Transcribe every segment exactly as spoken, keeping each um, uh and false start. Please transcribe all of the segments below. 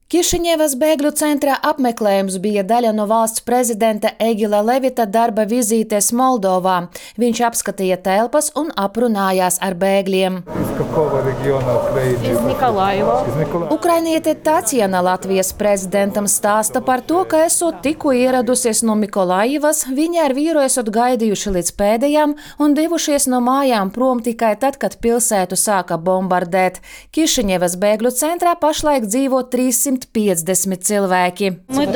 Kišiņevas bēgļu centrā apmeklējums bija daļa no valsts prezidenta Egila Levita darba vizītes Moldovā. Viņš apskatīja telpas un aprunājās ar bēgļiem. Ukrainiete Tatjana Latvijas prezidentam stāsta par to, ka esot tikko ieradusies no Mikolajivas, viņa ar vīru esot gaidījuši līdz pēdējām un devušies no mājām prom tikai tad, kad pilsētu sāka bombardēt. Kišiņevas bēgļu centrā pašlaik dzīvo trīssimt piecdesmit cilvēki.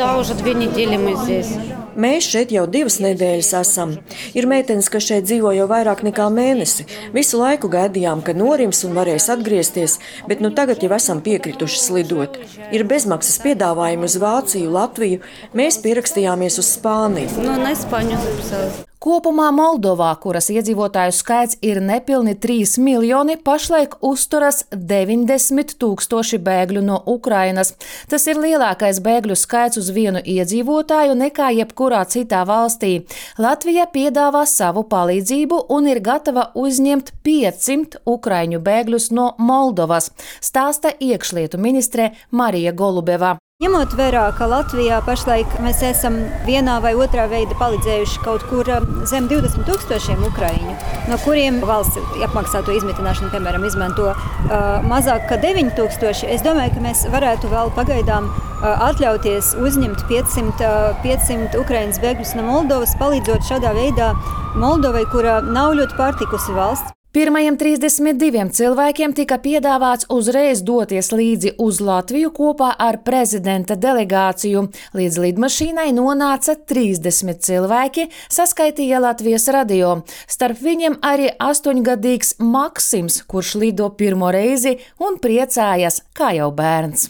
Mēs šeit jau divas nedēļas esam. Ir meitenes, kas šeit dzīvo jau vairāk nekā mēnesi. Visu laiku gaidījām, ka norims un varēs atgriezties, bet nu tagad jau esam piekrituši slidot. Ir bezmaksas piedāvājumi uz Vāciju, Latviju. Mēs pierakstījāmies uz Spāniju. No, Kopumā Moldovā, kuras iedzīvotāju skaits ir nepilni trīs miljoni, pašlaik uzturas deviņdesmit tūkstoši bēgļu no Ukrainas. Tas ir lielākais bēgļu skaits uz vienu iedzīvotāju nekā jebkurā citā valstī. Latvija piedāvā savu palīdzību un ir gatava uzņemt piecsimt ukraiņu bēgļus no Moldovas, stāsta iekšlietu ministre Marija Golubeva. Ņemot vērā, ka Latvijā pašlaik mēs esam vienā vai otrā veida palīdzējuši kaut kur zem divdesmit tūkstošiem ukraiņu, no kuriem valsts apmaksāto izmitināšanu, piemēram, izmanto uh, mazāk kā deviņi tūkstoši, es domāju, ka mēs varētu vēl pagaidām uh, atļauties uzņemt piecsimt, uh, piecsimt ukraiņas bēgļus no Moldovas, palīdzot šādā veidā Moldovai, kura nav ļoti pārtikusi valsts. Pirmajiem trīsdesmit diviem cilvēkiem tika piedāvāts uzreiz doties līdzi uz Latviju kopā ar prezidenta delegāciju. Līdz lidmašīnai nonāca trīsdesmit cilvēki, saskaitīja Latvijas radio. Starp viņiem arī astoņgadīgs Maksims, kurš lido pirmo reizi un priecājas kā jau bērns.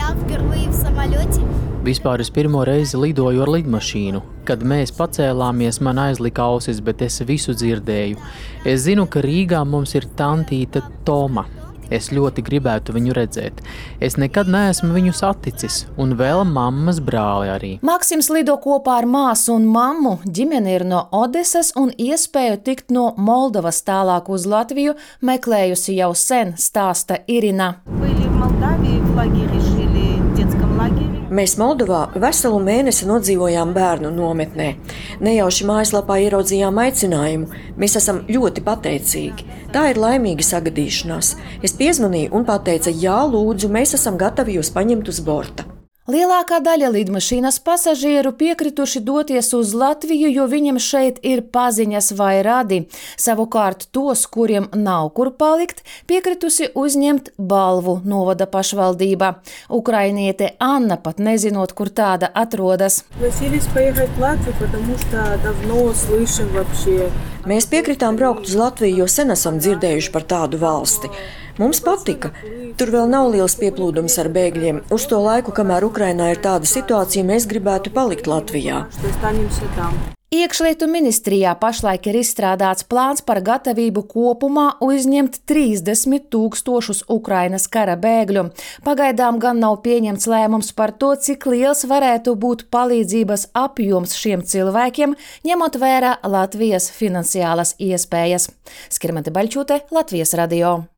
Vispār es pirmo reizi lidoju ar lidmašīnu. Kad mēs pacēlāmies, man aizlika ausis, bet es visu dzirdēju. Es zinu, ka Rīgā mums ir tantīte Toma. Es ļoti gribētu viņu redzēt. Es nekad neesmu viņu saticis, un vēl mammas brāli arī. Maksims lido kopā ar māsu un mammu. Ģimene ir no Odesas un iespēju tikt no Moldovas tālāk uz Latviju meklējusi jau sen, stāsta Irina. Mēs Moldovā veselu mēnesi nodzīvojām bērnu nometnē. Nejauši mājaslapā ieraudzījām aicinājumu. Mēs esam ļoti pateicīgi. Tā ir laimīga sagadīšanās. Es piezvanīju un pateica, jā, lūdzu, mēs esam gatavi jūs paņemt uz borta. Lielākā daļa lidmašīnas pasažieru piekrituši doties uz Latviju, jo viņiem šeit ir paziņas vai radi. Savukārt tos, kuriem nav kur palikt, piekritusi uzņemt Balvu novada pašvaldība. Ukrainiete Anna pat nezinot, kur tāda atrodas. Mēs piekritām braukt uz Latviju, jo sen esam dzirdējuši par tādu valsti. Mums patika. Tur vēl nav liels pieplūdums ar bēgļiem. Uz to laiku, kamēr Ukrainā ir tāda situācija, mēs gribētu palikt Latvijā. Iekšlietu ministrijā pašlaik ir izstrādāts plāns par gatavību kopumā uzņemt trīsdesmit tūkstošus Ukrainas kara bēgļu. Pagaidām gan nav pieņemts lēmums par to, cik liels varētu būt palīdzības apjoms šiem cilvēkiem, ņemot vērā Latvijas finansiālas iespējas. Skirmante Baļķūte, Latvijas radio.